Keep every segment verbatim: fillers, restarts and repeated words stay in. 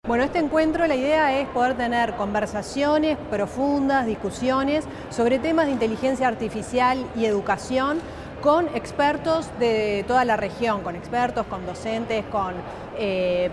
Bueno, este encuentro, la idea es poder tener conversaciones profundas, discusiones sobre temas de inteligencia artificial y educación con expertos de toda la región, con expertos, con docentes, con eh,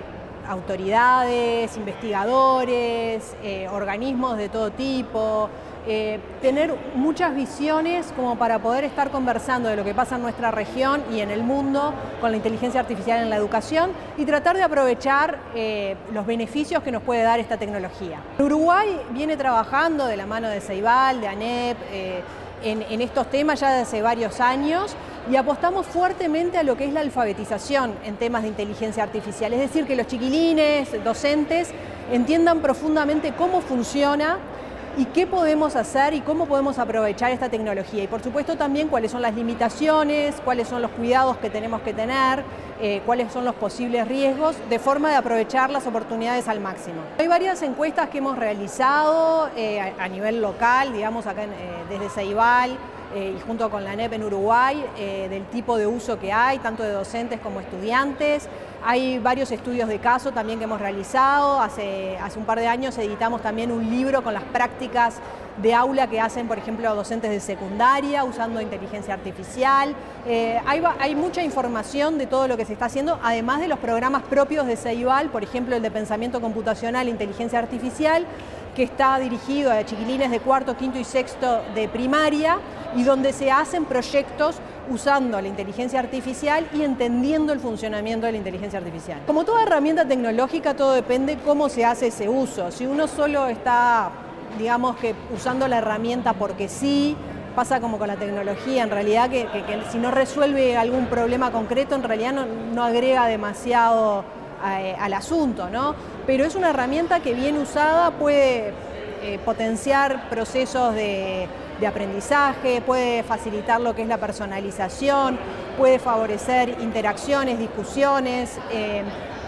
autoridades, investigadores, eh, organismos de todo tipo, eh, tener muchas visiones como para poder estar conversando de lo que pasa en nuestra región y en el mundo con la inteligencia artificial en la educación y tratar de aprovechar eh, los beneficios que nos puede dar esta tecnología. Uruguay viene trabajando de la mano de Ceibal, de ANEP, eh, En, en estos temas ya desde hace varios años y apostamos fuertemente a lo que es la alfabetización en temas de inteligencia artificial, es decir, que los chiquilines, docentes, entiendan profundamente cómo funciona y qué podemos hacer y cómo podemos aprovechar esta tecnología. Y por supuesto también cuáles son las limitaciones, cuáles son los cuidados que tenemos que tener, eh, cuáles son los posibles riesgos, de forma de aprovechar las oportunidades al máximo. Hay varias encuestas que hemos realizado eh, a, a nivel local, digamos acá en, eh, desde Ceibal, Eh, y junto con la ANEP en Uruguay, eh, del tipo de uso que hay, tanto de docentes como estudiantes. Hay varios estudios de caso también que hemos realizado. Hace, hace un par de años editamos también un libro con las prácticas de aula que hacen, por ejemplo, docentes de secundaria usando inteligencia artificial. Eh, hay, hay mucha información de todo lo que se está haciendo, además de los programas propios de Ceibal, por ejemplo, el de pensamiento computacional e inteligencia artificial, que está dirigido a chiquilines de cuarto, quinto y sexto de primaria y donde se hacen proyectos usando la inteligencia artificial y entendiendo el funcionamiento de la inteligencia artificial. Como toda herramienta tecnológica, todo depende cómo se hace ese uso. Si uno solo está, digamos que usando la herramienta porque sí, pasa como con la tecnología, en realidad que, que, que si no resuelve algún problema concreto, en realidad no, no agrega demasiado a, al asunto, ¿no? Pero es una herramienta que bien usada puede eh, potenciar procesos de, de aprendizaje, puede facilitar lo que es la personalización, puede favorecer interacciones, discusiones, eh,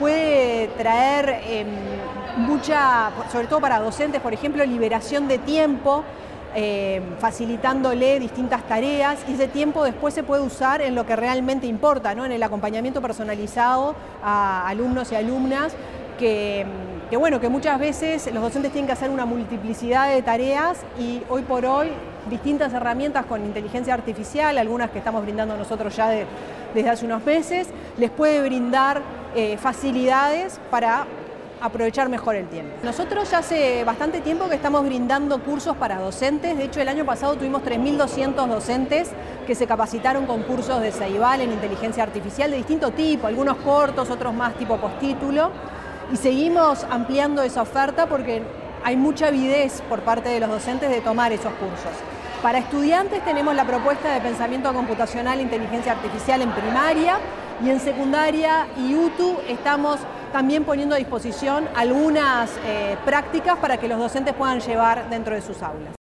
puede traer eh, mucha, sobre todo para docentes, por ejemplo, liberación de tiempo, Eh, facilitándole distintas tareas, y ese tiempo después se puede usar en lo que realmente importa, ¿no? En el acompañamiento personalizado a alumnos y alumnas, que, que, bueno, que muchas veces los docentes tienen que hacer una multiplicidad de tareas y hoy por hoy distintas herramientas con inteligencia artificial, algunas que estamos brindando nosotros ya de, desde hace unos meses, les puede brindar eh, facilidades para aprovechar mejor el tiempo. Nosotros ya hace bastante tiempo que estamos brindando cursos para docentes. De hecho, el año pasado tuvimos tres mil doscientos docentes que se capacitaron con cursos de Ceibal en inteligencia artificial de distinto tipo, algunos cortos, otros más tipo postítulo. Y seguimos ampliando esa oferta porque hay mucha avidez por parte de los docentes de tomar esos cursos. Para estudiantes tenemos la propuesta de pensamiento computacional e inteligencia artificial en primaria, y en secundaria y U T U estamos también poniendo a disposición algunas eh, prácticas para que los docentes puedan llevar dentro de sus aulas.